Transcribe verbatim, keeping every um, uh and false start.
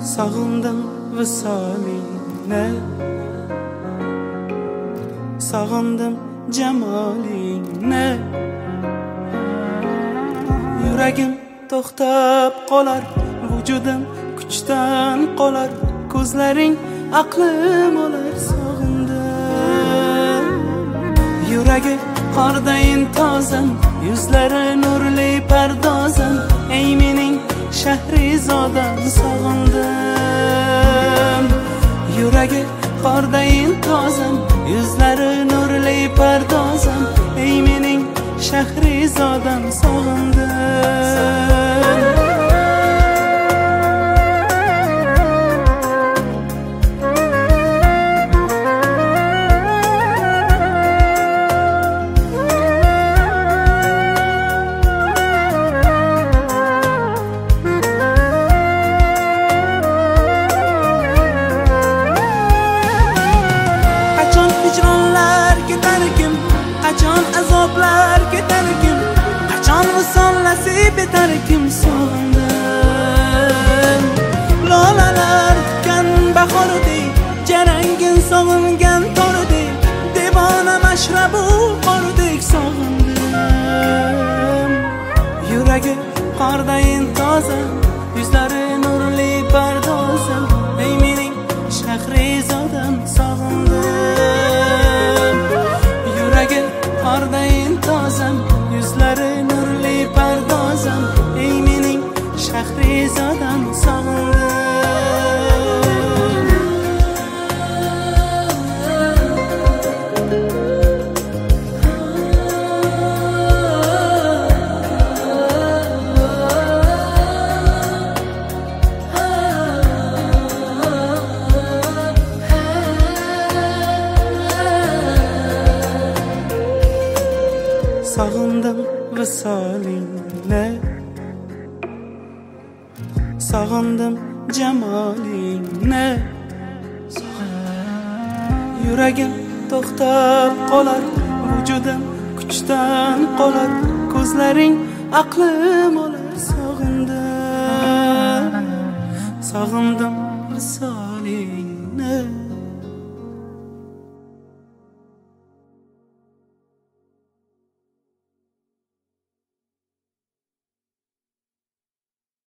Sağındım visaline, sağındım cemaline. Yuragim to'xtab qolar, vujudim kuchdan qolar. Ko'zlaring aqlim olar, sog'indim. Yuragi qordayin tozam, yuzlari nurli pardozam. Ey mening Shahrizodam, sog'indim. Yuragi qordayin tozam, yuzlari nurli pardozam. Ey mening Shahrizodam, sog'indim. Qachon azoblar ketarkim, qachon visol nasib etarkim, sog'indim. Lolalar tutgan bahordek, jarangin sog'ingan tordek, devona mashrabu qordek, sog'indim. Yuragi qordayin toza, yuzlari nurli pardozam. Ey mening Shahrizodam, sog'indim. Yuragi qordayin tozam, yuzlari nurli pardozam. Ey mening Shahrizodam, sog'indim. Sağındım visaline, sağındım cemaline. Yuragim to'xtab qolar, vujudim kuchdan qolar. Ko'zlaring aqlim olar, sog'indim. Sog'indim visolingni.